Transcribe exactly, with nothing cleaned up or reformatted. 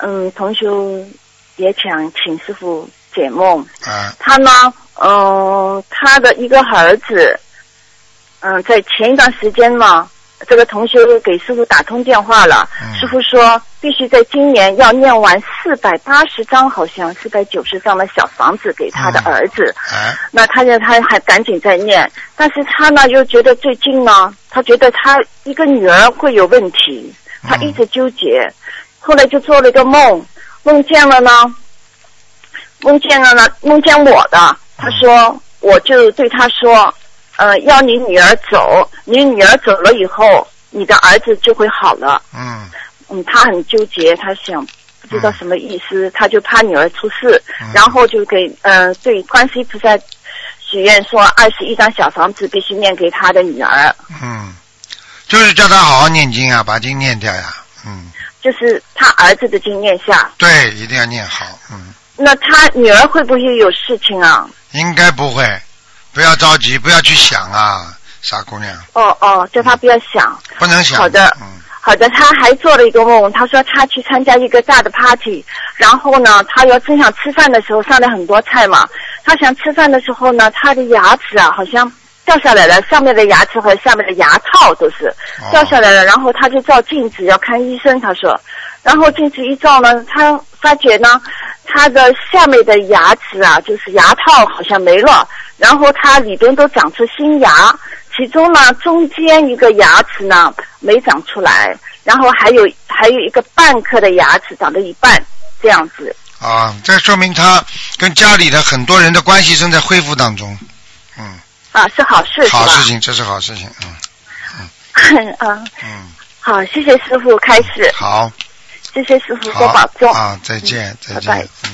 嗯，同修也想请师傅解梦。 啊。 他呢，嗯、呃，他的一个儿子，嗯、呃，在前一段时间呢，这个同修给师傅打通电话了， 嗯、 师傅说必须在今年要念完四百八十张，好像四百九十张的小房子给他的儿子。 嗯啊、 那他呢，他还赶紧在念，但是他呢又觉得最近呢，他觉得他一个女儿会有问题，他一直纠结，嗯、后来就做了一个梦，梦见了呢，梦见了呢，梦见我的，他说、嗯、我就对他说，呃，要你女儿走，你女儿走了以后，你的儿子就会好了。 嗯。 嗯，他很纠结，他想不知道什么意思，嗯、他就怕女儿出事， 嗯、 然后就给呃对观世音菩萨许愿说二十一张小房子必须念给他的女儿。 嗯，就是叫他好好念经啊，把经念掉呀。嗯。 就是他儿子的经念下。 对，一定要念好。嗯。 那他女儿会不会有事情啊？ 应该不会，不要着急，不要去想啊，傻姑娘。 哦哦，叫他不要想。 嗯、不能想。 好的。 嗯。 好的，他还做了一个梦，他说他去参加一个大的 party， 然后呢，他要正想吃饭的时候上了很多菜嘛，他想吃饭的时候呢，他的牙齿啊好像掉下来了，上面的牙齿和下面的牙套都是掉下来了，哦、然后他就照镜子要看医生，他说，然后镜子一照呢，他发觉呢，他的下面的牙齿啊，就是牙套好像没了，然后他里边都长出新牙。其中呢，中间一个牙齿呢没长出来，然后还有还有一个半颗的牙齿长了一半，这样子。 啊，这说明他跟家里的很多人的关系正在恢复当中。嗯。 啊，是好事。 好事情，这是好事情。嗯嗯。嗯。嗯。好，谢谢师傅开始。 好。 谢谢师傅多保重。 啊，再见，再见。 拜拜。 嗯。